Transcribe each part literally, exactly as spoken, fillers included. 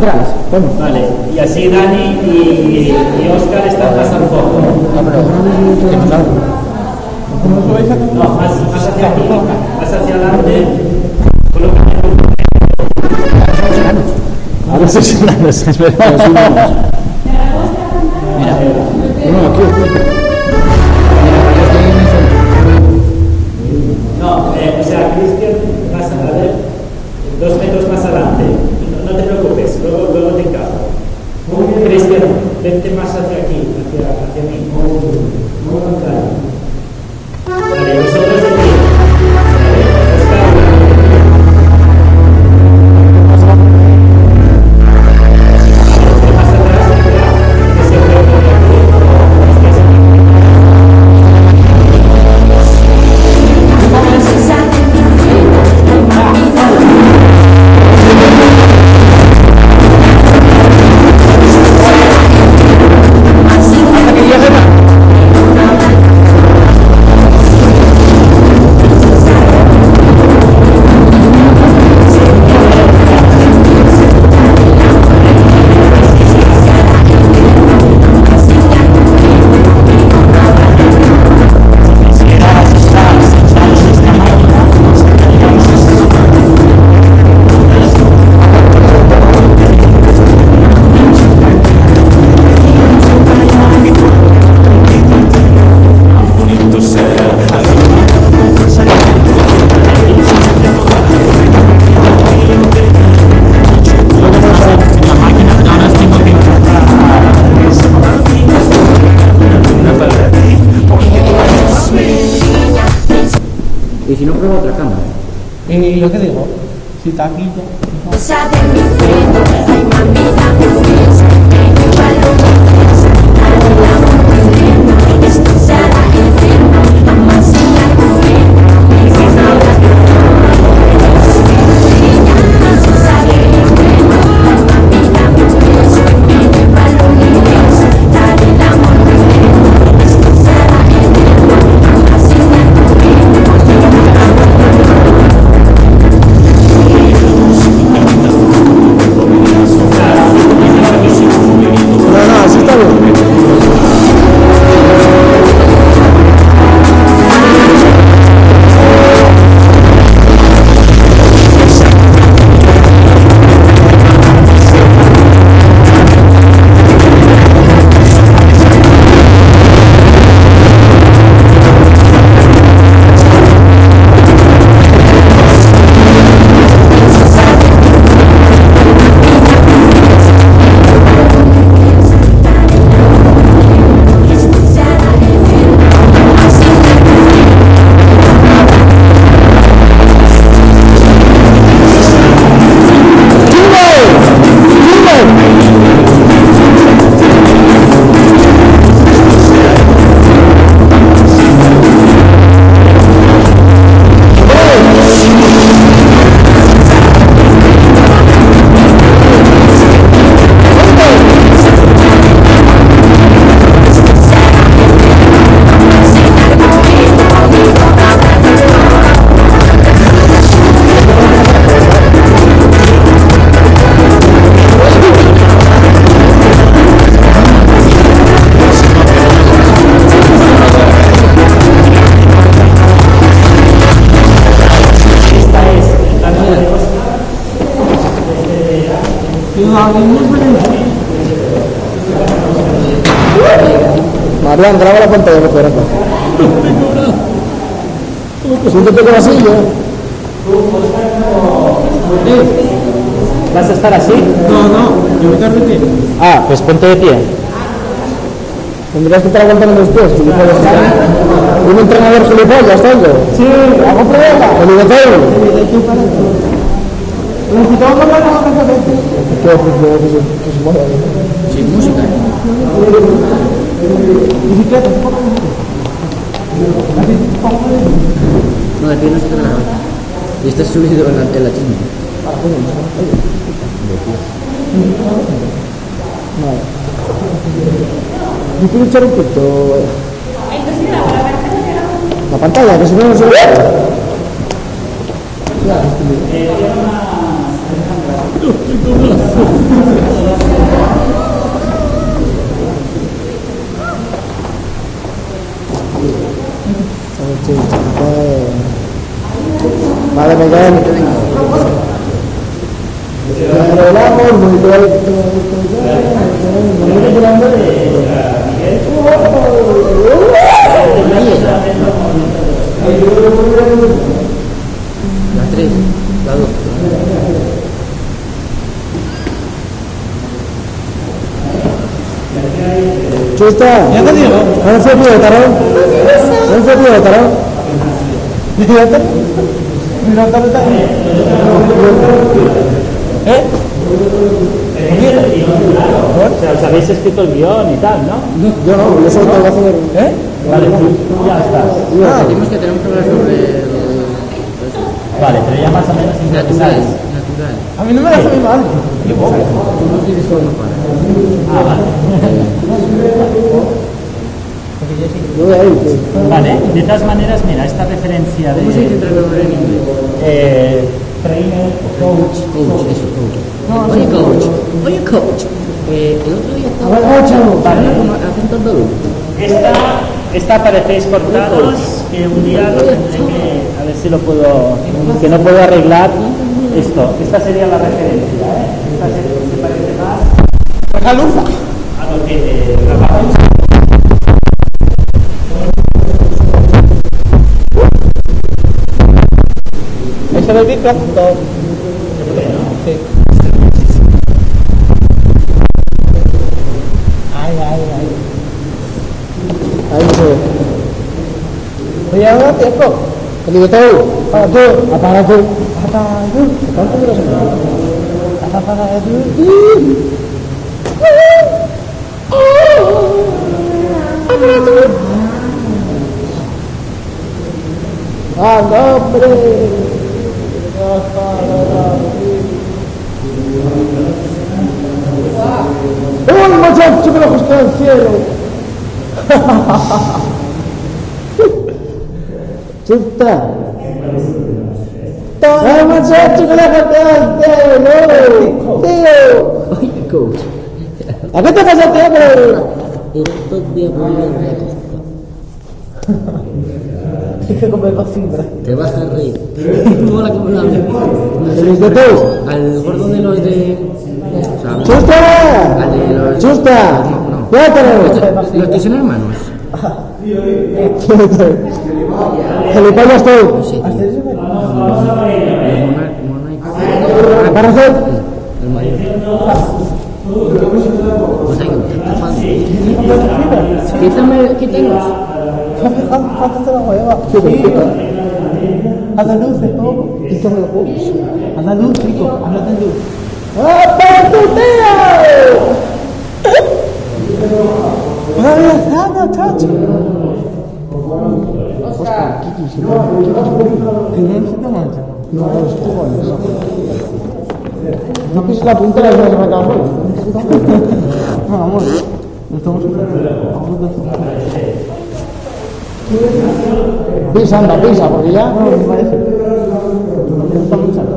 atrás. Bueno. Vale, y así Dani y, y Oscar están más al fondo. No, pero que no salgo. No, más, más hacia aquí, más hacia adelante. Ahora sí se la desesperamos. Mira, uno aquí, aquí. No, eh, o sea, Cristian, más a ver, dos metros más adelante. No, no te preocupes, luego, luego te encajo. Cristian, vente más hacia aquí, hacia, hacia mí. Muy contrario. Vale, vosotros de aquí. Y si no, prueba otra cámara. Y lo que digo, si está aquí ya. Marian, graba la pantalla, por favor. Siéntate con la silla. ¿Vas a estar así? No, no, yo me quedo de pie. Ah, pues ponte de pie. Tendrías que estar aguantando los pies, gilipollas. Un entrenador gilipollas, tengo. Sí, hago prueba. Obligatorio. Necesitamos hablar con otra vez. ¿Qué es que se mueve? Sin música. Bicicleta, no, de pie no se trata nada. Y estás subido en la, en la china. Vale. Yo quiero echar un poquito. La pantalla, que si no no se ve. Ya, Vale, Miguel. Pero el amor muy bien. La tres, la dos. Chusta. Ya te digo. ¿Dónde fue tío, Tarón? ¿Dónde fue tío, Tarón? Mira, está está. ¿Eh? O sea, os habéis escrito el guión y tal, ¿no? Yo no, yo solo tengo que hacer. ¿Eh? Vale, tú, tú ya estás. Ah, Decimos que tenemos que hablar sobre lo Vale, pero ya más o menos natural, improvisáis. natural. A mí no me la hace mi madre. Tú no tienes que no para. Ah, vale. yo voy a ir. tío. Vale, de todas maneras, mira, esta referencia ¿Cómo se dice de entrenador en inglés? eh, trainer, coach, Coach, eso, coach. Oye, coach. Oye, coach. Eh, el otro día estaba Vale. con acento andaluz. esta, esta parecéis cortados, que un día lo tendré que, a ver si lo puedo, que no puedo arreglar esto. Esta sería la referencia, ¿eh? Esta se, se parece más La luz. a lo que eh, grabamos. Ese del Big todo. Sí. Ay, ay, ay. Ahí no se ve. Oye, ahora tiempo. El libro, para tú, apaga tú. Apaga tú. ¿Cuánto duras en el Apaga tú. ¡Ah, no, hombre! ¡Uy, muchacho, que lo justo al cielo! ¡Chuta! ¡Ah, muchacho, que lo justo al cielo! ¡Tío! Oye, coach. ¿A qué te pasa, tío? El otro día voy a la costa. Tienes que comer más fibra. Te vas a reír. Mola como la ¿Feliz de tú? Al gordo de los de. ¿Sabes? ¡Chusta! Al de los. ¡Chusta! No. ¡Ya tenemos! Los que son hermanos. ¡Gilipollas tú! No sé, tío. Mona- Mona- ¿Para hacer? El mayor. O sea que está fácil. Quítame, quítanos. ¿Cuánto te la hueva? Andaluz, es todo. Quítame los huevos. Andaluz, chico. Andaluz, andaluz. ¡Ah, para tu tío! ¡Ay, está, muchacho! Oscar, Kiki, si no, Que no se te mancha. no, los cojones. No pises la punta de las manos para acá. No, amor. No estamos en Pisa, anda, pisa, porque ya. No, me parece. No está manchado.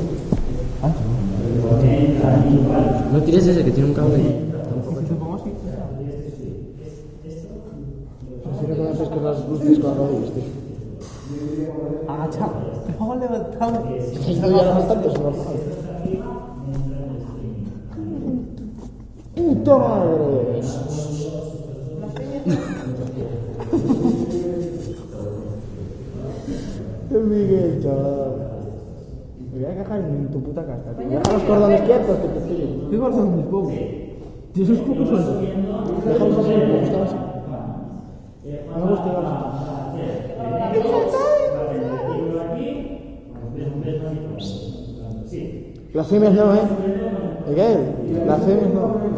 No tires ese que tiene un cable. Si no conoces que las luces con las rodillas, tío. Agachado. Te pongo levantado. Si no ya bastante, se lo apagan. ¡Puta madre! ¡Qué Miguel, chaval! Me voy a cagar en tu puta casa, tío. Deja los cordones quietos, que te estoy. ¿Qué guardan mis huevos? ¿Y esos cocos son? Déjalos así, me gustan así. No me gusta igual así. Las femias no, ¿eh? Miguel, las femias no.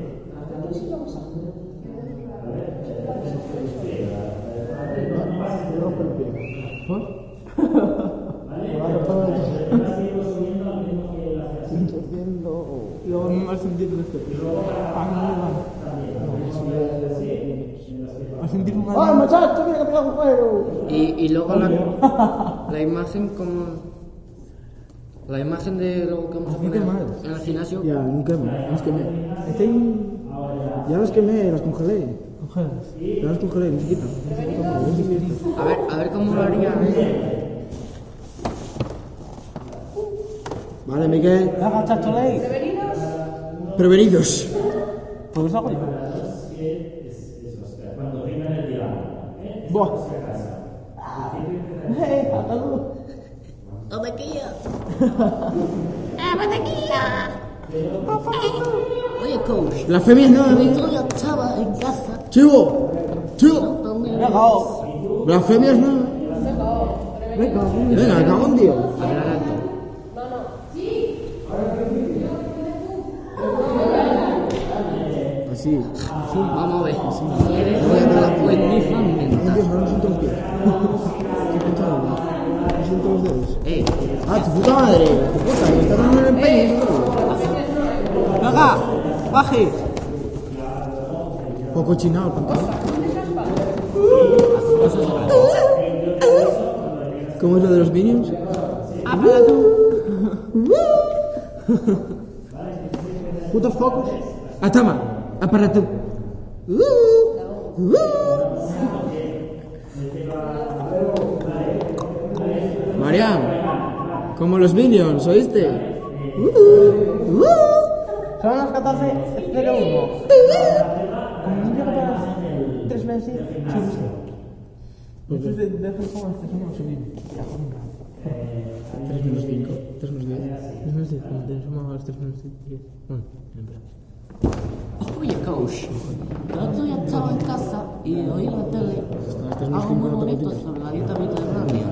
Y luego me va a sentir esto. Ah, no me va. Va a sentir un ¡Ah, muchacho, mira que te hago un juego! Y, y luego la, la imagen como. La imagen de lo que vamos a Muy poner quemadas. en el gimnasio. Ya, nunca más. Las quemé. Estoy... Ya las quemé, las congelé. Ya las congelé, no se quitan. A ver, a ver cómo lo haría. ¿eh? Vale, Miguel. Haga chacholei. Prevenidos. Pues hago yo. Buah. Eh, hágalo. ¡Omequilla! Oye, coach. La femia no, El amigo. otro día estaba en casa. Chivo. Chivo. Venga, oh. Blasfemias no. Venga, venga, cago en Dios. Adelanto. Así. Vamos a ver. ¿Quieres jugar pues mi fan Dios, mental? ahora me siento los pies. Qué pensado, ¿no? Me siento los dedos. Eh, Ah, tu puta madre. Tu puta, me está dando el empeño. Venga, baje. Poco chinado el pantalón. ¿Cómo es lo de los Minions? Apaga tú. Putos focos. Ah, toma. Para tú. Mariam, como los Minions, ¿oíste? Son las catorce cero uno. Como no llego para las tres meses, sí, sí. Entonces, de de hacer como este, somos subir. Ya, joder. tres menos cinco. tres menos diez. tres menos diez, como tenemos sumado a las tres menos diez. Bueno, espera. oye, coach. El otro día estaba en casa y oí en la tele algo muy bonito sobre la dieta mediterránea.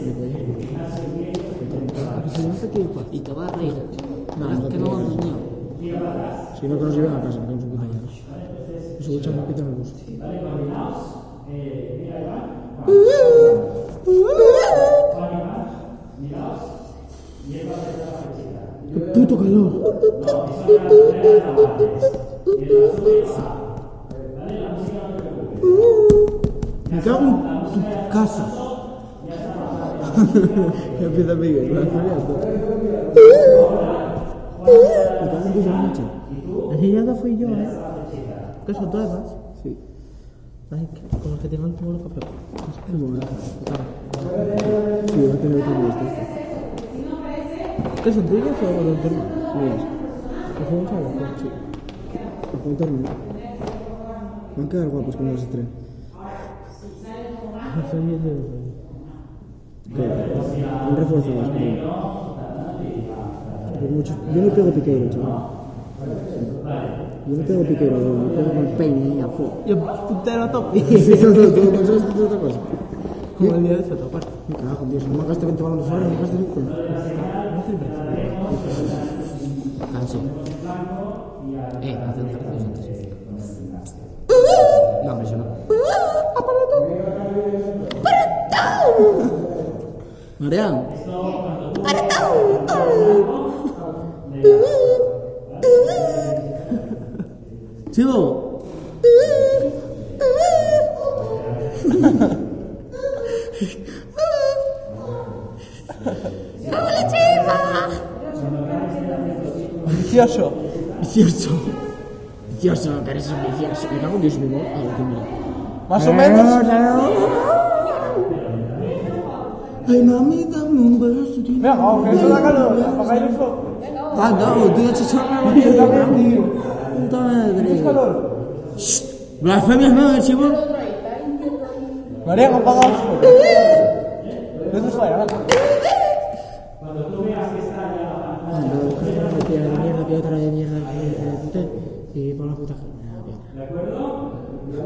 Y te vas a reír. No, Verás no que te no lo ríes. enseñó. Si no, que nos lleven a casa, que tenemos un puta miedo. Nos escuchan un pito en el bus. ¡Qué puto calor! Me cago en tu casa. Ya empieza Miguel, ¿no? Me cago en tu noche. Así ya no fui yo, ¿eh? ¿Qué son todas? Sí. Ay, con los que tengo el pueblo café. Qué bueno. Sí, va a tener otro de estos. ¿Qué son tuyos o los de Mías. ¿Los jugamos a la Sí. Ojo, un torneo. Van a quedar guapos cuando los estrenen. No soy el de Claro. Han reforzado las cosas. Pero muchos... Yo no pego piquero, chaval. Yo no pego piquero, yo pego con el peine a fuego. Yo, puntero a tope. Sí, todo, todo, todo, pensabas que es otra cosa. Como el día de esta parte. Me cago en Dios, no me gaste veinte balones ahora, no me gaste cinco. No sirve. Canso. Eh, hace un ejercicio antes. No, hombre, eso no. Mariam. Chivo. Vicioso. Vicioso. Vicioso, que eres un vicioso. Me cago en Dios mismo. A ver, mira. Más o menos. Ay, mami, dame un beso. Venga, aunque eso da calor. Apagáis el fuego. Ah, no, tío, chicharra. Yo también, tío. Puta madre. ¿Tienes calor? Blasfemias no, chivo. María, me apaga el fuego. Eso es fuera, venga. Ah, no, piedra de mierda, piedra de mierda, y por la puta. ¿De acuerdo?